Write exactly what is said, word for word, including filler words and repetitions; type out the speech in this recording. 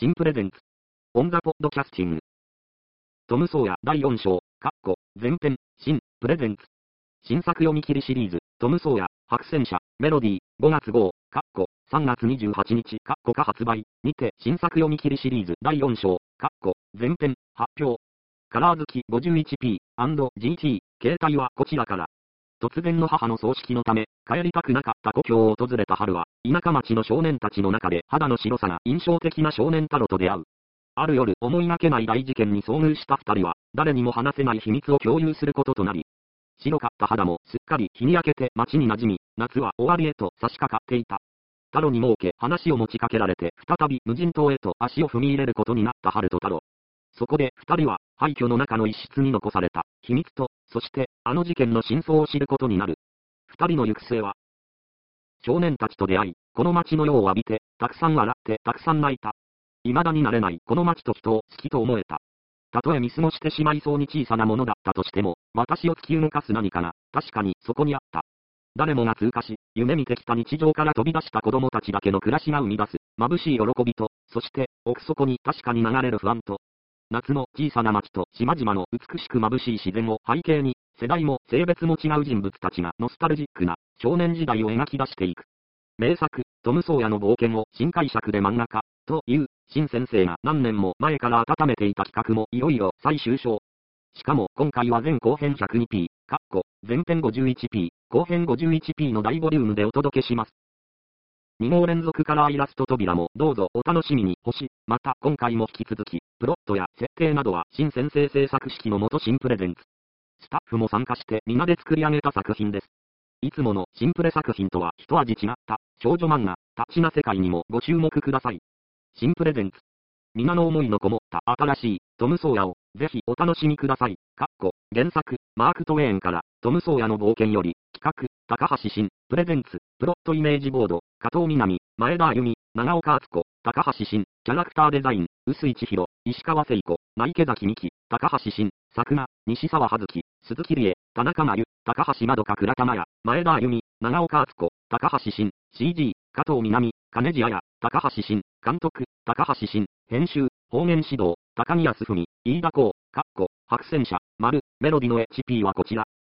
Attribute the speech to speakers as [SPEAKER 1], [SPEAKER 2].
[SPEAKER 1] 新プレゼンツ。オンザポッドキャスティング。トム・ソーヤだいよん章、カッコ、前編、新、プレゼンツ。新作読み切りシリーズ、トム・ソーヤ、白戦車、メロディー、ごがつ号、カッコ、さんがつにじゅうはちにち、カッコか発売、にて、新作読み切りシリーズだいよん章、カッコ、前編、発表。カラー好き ごじゅういちピージーティー、携帯はこちらから。突然の母の葬式のため、帰りたくなかった故郷を訪れた春は、田舎町の少年たちの中で肌の白さが印象的な少年タロと出会う。ある夜、思いがけない大事件に遭遇した二人は、誰にも話せない秘密を共有することとなり、白かった肌もすっかり日に焼けて街に馴染み、夏は終わりへと差し掛かっていた。タロに儲け話を持ちかけられて再び無人島へと足を踏み入れることになった春とタロ。そこで二人は廃墟の中の一室に残された秘密と、そしてあの事件の真相を知ることになる。二人の行く末は、少年たちと出会い、この街の世を浴びて、たくさん笑って、たくさん泣いた。未だになれないこの街と人を好きと思えた。たとえ見過ごしてしまいそうに小さなものだったとしても、私を突き動かす何かが、確かにそこにあった。誰もが通過し、夢見てきた日常から飛び出した子供たちだけの暮らしが生み出す、眩しい喜びと、そして、奥底に確かに流れる不安と、夏の小さな町と島々の美しく眩しい自然を背景に、世代も性別も違う人物たちがノスタルジックな少年時代を描き出していく。名作、トム・ソーヤの冒険を新解釈で漫画化、という、新先生が何年も前から温めていた企画もいよいよ最終章。しかも今回は前後編 ひゃくにピー、カッコ、前編 ごじゅういちピー、後編 ごじゅういちピー の大ボリュームでお届けします。に号連続カラーイラスト扉もどうぞお楽しみに。星、また今回も引き続き、プロットや設定などは新先生制作式の元新プレゼンツ。スタッフも参加して皆で作り上げた作品です。いつもの新プレ作品とは一味違った少女漫画、タッチな世界にもご注目ください。新プレゼンツ。皆の思いのこもった新しいトム・ソーヤをぜひお楽しみください。かっこ原作、マーク・トウェーンからトム・ソーヤの冒険より企画、高橋真、プレゼンツ、プロットイメージボード、加藤みなみ、前田あゆみ、長岡敦子、高橋真、キャラクターデザイン、臼井千尋、石川聖子、内池崎美希、高橋真、桜、西沢葉月、鈴木理恵、田中真由、高橋まどか倉田真也、前田あゆみ、長岡敦子、高橋真、シージー、加藤みなみ、金地彩、高橋真、監督、高橋真、編集、方言指導、高宮康文、飯田光、かっこ、白戦車、丸、メロディの エイチピー はこちら。